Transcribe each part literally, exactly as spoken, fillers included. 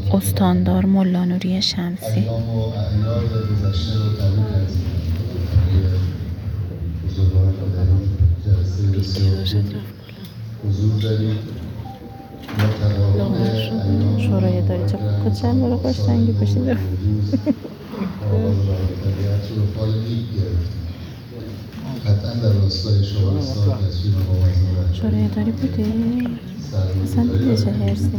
استاندار ملا نوری شمسی. ایام و اعیاد گذشته رو تبریک عرض می‌کنم. بزرگوار در این جلسه بسیار حضور دارید. ما تقابل ایام شورای اداری چه کچل رو خوش رنگی پوشیده. آغاز برای طبیعت رو فال لیگ گرفتیم. قطعا در راستای شهرستان تصویر مقام شورای اداری بودی؟ اصلا دیگه چه هرسی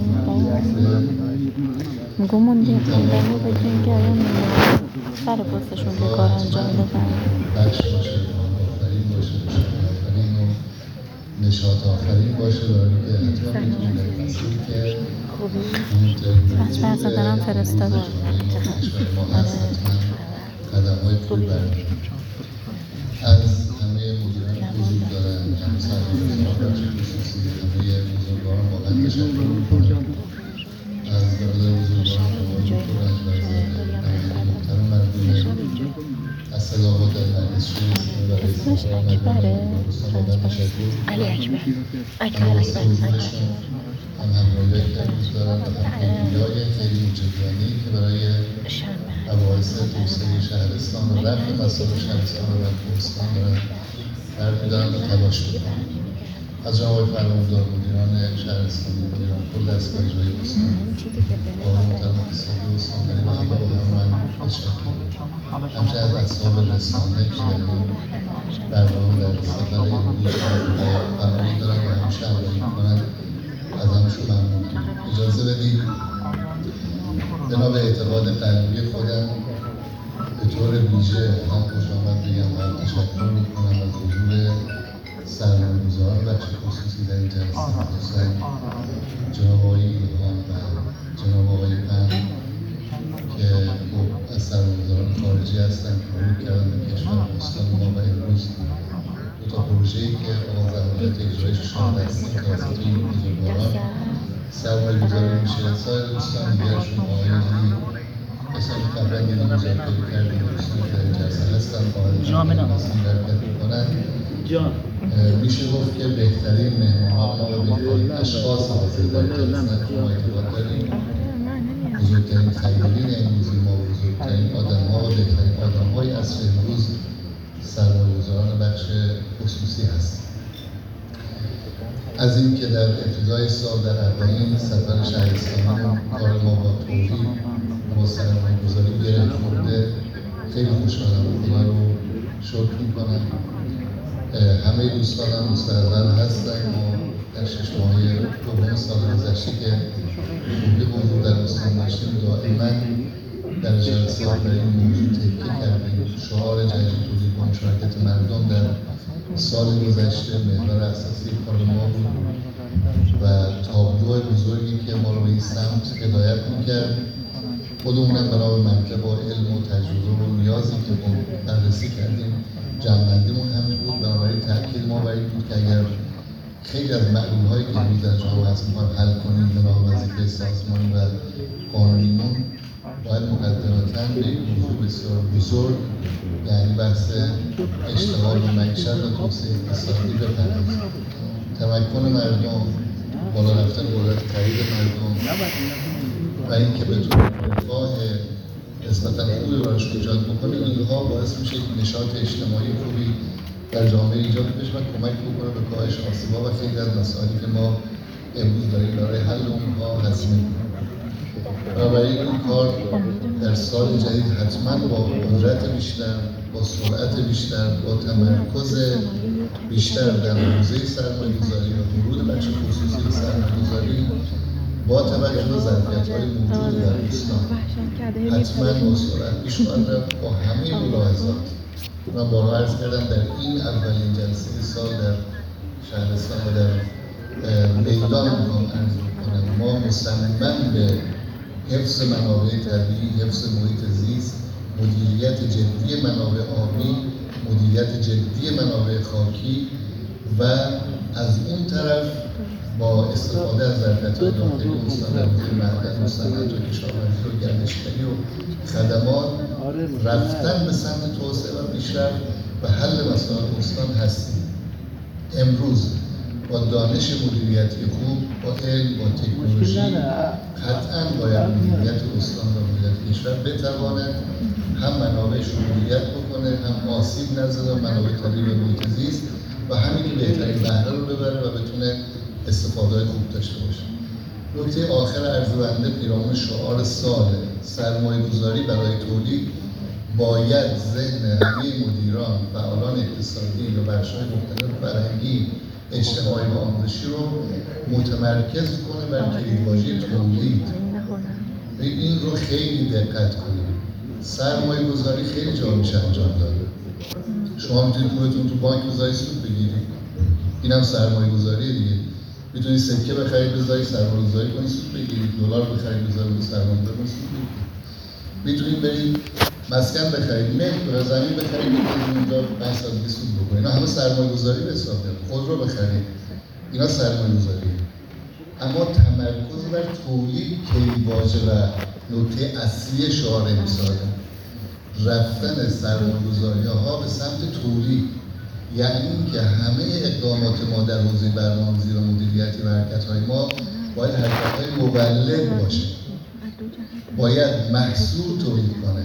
میگو موندی خوندنی بگیم که الان سر پستشون که کار انجام دادن بخش باشه، آفرین باشه، آفرین و نشاط آفرین باشه برای که حتما میتونیم در مسئول که بچه برزه دارم فرستاده ما هست حتما قدم های خوبی برداریم. از همه مدیران که وجود دارن، همه سرمایه‌گذاران بخش خصوصی، همه بزرگواران واقعا تشکر می‌کنم. از برادر بزرگواران آقای ترنج برزاده، نماینده محترم مردمی، از صداقات مجلس شورای و رئیس مجمع استان واقعا تشکر علی اکبر اکبر اکبر هم همراهی‌هایی که امروز دارن و هم پیگیری‌های خیلی مجدیانه‌ای که برای مباحث توسعه شهرستان و رفع مسائل شهرستان و رفع استان دارن برمی‌دارن و تلاش می‌کنن. از جناب آقای فرماندار مدیران شهرستانی، مدیران کل دستگاه اجرایی استان، آقای محترم اقتصادی استانداری و همه آقایان من تشکر. همچنین از اصحاب رسانه که در این برنامه در سفر امروز برنامه دارن و همیشه همراهی می‌کنن، از همشون ممنونم. اجازه بدید بنا به اعتقاد قلبی خودم به طور ویژه هم خوش آمد بگم و هم تشکر میکنم از حضور سرمایه‌گذاران بخش خصوصی در این جلسه، خصوصا جناب آقای ایلهان و جناب آقای پن که خب از سرمایه‌گذاران خارجی هستن که ورود کردن به کشور استان ما و امروز دو تا پروژه‌ای که آغاز عملیات اجرایش شده هستیم توسط این بزرگواران سرمایه‌گذاری میشه. سایر دوستان دیگرشون آقایانی کسانی که قبلا دیگه مذاکره کردیم دوستانی که در این جلسه هستن قاعدتاً در مسیر حرکت می‌کنن. میشه گفت که بهترین مهمانان و بهترین اشخاص حاضر در این جلسه که ما اعتقاد داریم بزرگترین خیرین امروزی ما و بزرگترین آدم‌ها و بهترین آدم‌های عصر امروز سرمایه‌گذاران بخش خصوصی هستند. از این که در ابتدای سال در اولین سفر شهرستانی کار ما با توحید با سرمایه‌گذاری گره خورده خیلی خوشحالم و خدا رو شکر می‌کنم. همه دوستانم مستقبل هستن. ما در شش ماهه دوم سال گذشته که خوبی حضور در استان داشتیم دائما در جلسات در این موضوع تکیه کردیم. شعار جدید تولید با مشارکت مردم در سال گذشته محور اساسی کار ما بود و تابلو بزرگی که ما رو به این سمت هدایت می‌کرد. خودمونم بنا به منطق و علم و تجربه و نیازی که ما بررسی کردیم جمع‌بندیمون همین بود. بنابراین تأکید ما بر این بود که اگر خیلی از معلول‌هایی که امروز در جامعه هست می‌خوایم حل کنیم بنا به وظیفه سازمانی و قانونیمون باید مقدمتاً به یک موضوع بسیار بزرگ یعنی بحث اشتغال و معیشت و توسعه اقتصادی بپردازیم. تمکن مردم، بالا رفتن قدرت خرید مردم و اینکه بتونیم رفاه نسبتاً خوبی براشون ایجاد بکنیم، اینها باعث میشه که نشاط اجتماعی خوبی در جامعه ایجاد بشه و کمک بکنه به کاهش آسیب‌ها و خیلی از مسائلی که ما امروز داریم برای حل اونها هزینه می‌کنیم. بنابراین این کار در سال جدید حتما با قدرت بیشتر، با سرعت بیشتر، با تمرکز بیشتر در حوزه سرمایه‌گذاری و ورود بخش خصوصی به سرمایه‌گذاری با توجه به ظرفیت‌های موجود در استان حتما با سرعت پیش خواهد رفت با همه ملاحظات. من بارها عرض کردم در این اولین جلسه سال در شهرستان و در میدان میخوام عرض میکنم ما مصمم به حفظ منابع طبیعی، حفظ محیط زیست، مدیریت جدی منابع آبی، مدیریت جدی منابع خاکی و از اون طرف با استفاده از ظرفیت‌های داخلی استان در حوزه معدن و صنعت و کشاورزی و گردشگری و خدمات رفتن به سمت توسعه و پیشرفت و حل مسائل استان هستیم. امروز با دانش مدیریتی خوب، با علم، با تکنولوژی قطعاً باید مدیریت استان و مدیریت کشور بتواند هم منابعش رو مدیریت بکنه، هم آسیب نزنه منابع طبیعی و محیط زیست و همین که بهترین بهره رو ببره و بتونه استفاده خوب داشته باشه. نکته آخر عرض بنده پیرامون شعار سال سرمایه گذاری برای تولید باید ذهن همه مدیران، فعالان اقتصادی و بخش‌های مختلف فرهنگی، اجتماعی و آموزشی رو متمرکز کنه بر کلیدواژه تولید. این رو خیلی دقت کنید. سرمایه گذاری خیلی جا میشه انجام داده. شما میتونید پولتون تو بانک بذارید سود بگیرید. این هم سرمایه گذاریه دیگه. میتونید سکه بخرید بذارید سرمایه گذاری کنید سود بگیرید. دلار بخرید بذارید سرمایه گذاری کنید سود بگیرید. میتونید برید مسکن بخرید، ملک و زمین بخرید بذارید اونجا پنج سال دیگه سود بکنید. اینا همه سرمایه گذاری به حساب میاد. خودرو بخرید. اینا سرمایه گذاریه. اما تمرکز بر تولید کلیدواژه و نکته اصلی شعار امساله. رفتن سرمایه‌گذاری‌ها به سمت تولید یعنی که همه اقدامات ما در حوزه برنامه‌ریزی و مدیریتی و حرکت‌های ما باید حرکت‌های مولد باشه. باید محصول تولید کنه.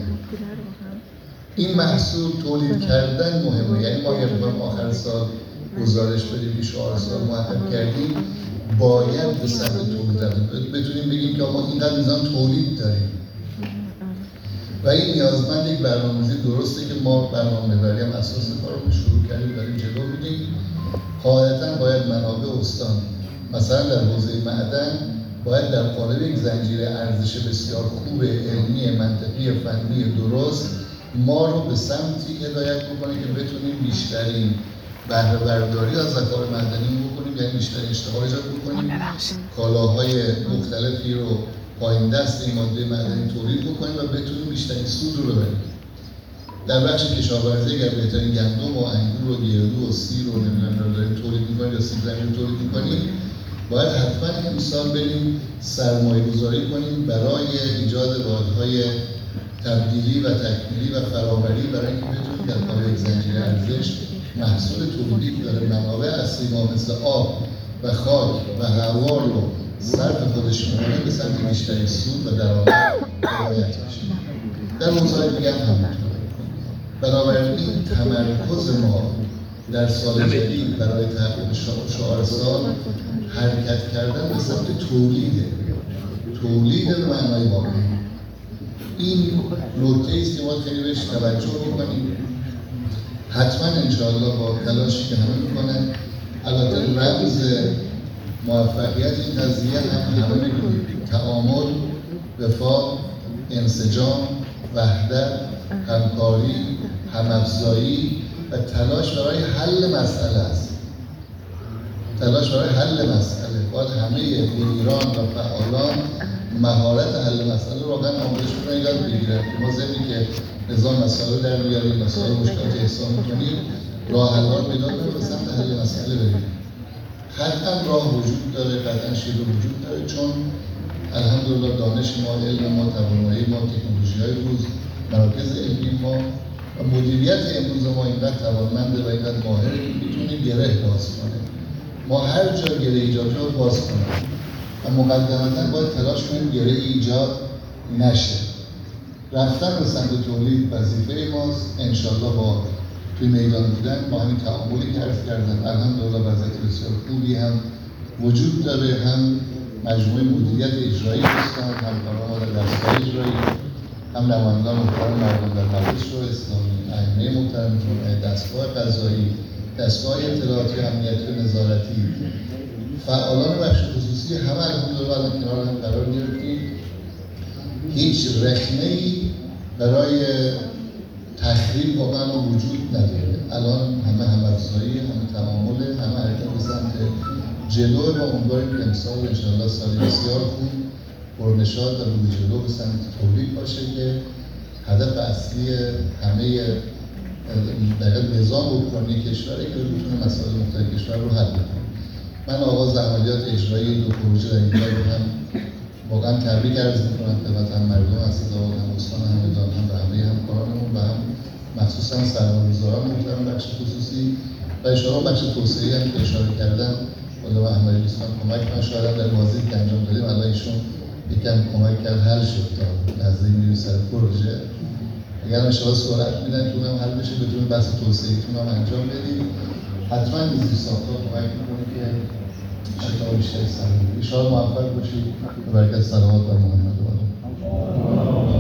این محصول تولید کردن مهمه. یعنی ما اگر آخر سال گزارش بدیم که شعار سال محقق کردیم باید به سمت تولید رویم. بتونیم بگیم که ما اینقدر میزان تولید داریم. و این نیازمند یک برنامه‌ریزی درسته که ما برنامه‌نگاری هم اساس کارمون شروع کردیم داریم جلو می‌ریم. قاعدتاً باید منابع استان مثلا در حوزه معدن باید در قالب یک زنجیره ارزش بسیار خوب علمی منطقی فنی درست ما رو به سمتی هدایت بکنه که بتونیم بیشترین بهره برداری از ذخایر معدنی بکنیم، یعنی بیشترین اشتغال ایجاد بکنیم، کالاهای مختلفی رو پایین دست این ماده معدنی تولید بکنیم و بتونیم بیشترین سود رو ببریم. در بخش کشاورزی اگر بهترین گندم و انگور و گردو و سیر رو نمیدونم داریم تولید می‌کنیم یا سیب زمینی رو تولید می‌کنیم، باید حتما امسال بریم سرمایه گذاری کنیم برای ایجاد واحدهای تبدیلی و تکمیلی و فراوری برای اینکه بتونیم در قالب زنجیره ارزش محصول تولیدی که داره منابع اصلی ما مثل آب و خاک و هوا رو صرف خودش می‌کنه به سمت بیشترین سود و درآمد هدایت بشه. در موضوع دیگه هم همینطوره. بنابراین تمرکز ما در سال جدید برای تحقیق شعار سال حرکت کردن به سمت تولیده. تولید به معنای واقعی. این نکته است که ما خیلی بهش توجه بکنیم. حتما انشاءالله با تلاشی که همه میکنن، البته رمز موفقیت این قضیه هم همه میگوید تعامل، وفاق، انسجام، وحدت، همکاری، هم‌افزایی و تلاش برای حل مسئله است. تلاش برای حل مسئله باید همه مدیران و فعالان مهارت حل مسئله رو واقعا آموزش کنن، یاد بگیرن که ما ضمن که نظام مسائل در میاریم، مسائل مشکلات احسان میکنیم، راه حل‌ها رو پیدا کنیم به سمت حل مسئله بریم. قطعا راه وجود داره، قطعا شیوه وجود داره، چون الحمدلله دانش ما، علم ما، توانایی ما، تکنولوژی‌های روز، مراکز علمی ما و مدیریت امروز ما اینقدر توانمنده و اینقدر ماهره که میتونه گره باز کنه. ما هر جا گره ایجاد رو باز کنیم و مقدمتاً باید تلاش کنیم گره ایجاد نشه. رفتن به سمت تولید وظیفه ماست. انشالله با توی میدان بودن با همین تعاملی که عرض کردن الحمدلله وضعیت بسیار خوبی هم وجود داره، هم مجموعه مدیریت اجرایی هستن، هم کارآمد دستگاه اجرایی، هم نمایندگان محترم مردم در مجلس شورای اسلامی، ائمه محترم دستگاه قضایی، دستگاه اطلاعاتی امنیتی و نظارتی، فعالان بخش خصوصی همه الحمدلله الان کنار هم قرار گرفتیم. هیچ رخنه‌ای برای تخریب واقعا وجود نداره. الان همه هم‌افزایی، همه تعامل، همه حرکت به سمت جلو و امیدواریم که امسال انشاءالله سالی بسیار خوب پرنشاط و روی جلو به سمت تولید باشه که هدف اصلی همه در نظام حکومتی کشوره که بتونه مسائل مختلف کشور رو حل کنه. من آغاز عملیات اجرایی دو پروژه در اینجا رو هم واقعا تبریک عرض می‌کنم خدمت هم مردم اسدآباد، هم استان همدان، هم به همه همکارانمون و هم مخصوصا سرمایه‌گذاران محترم بخش خصوصی و اشاره بخش توسعه‌ای هم که اشاره کردن خدا و همه دوستان کمک کنن. شاید هم در بازی که انجام دادیم الان ایشون یکم کمک کرد حل شد تا نزدیک میریم سر پروژه. اگر انشاءالله سرعت میدن که اونم حل بشه بتونیم بحث توسعه‌ایتون هم انجام بدیم. حتما این زیر ساخت‌ها کمک می‌کنه که شکل بیشتری سر بگیریم. ان شاءالله موفق باشید. به برکت صلوات بر محمد و آل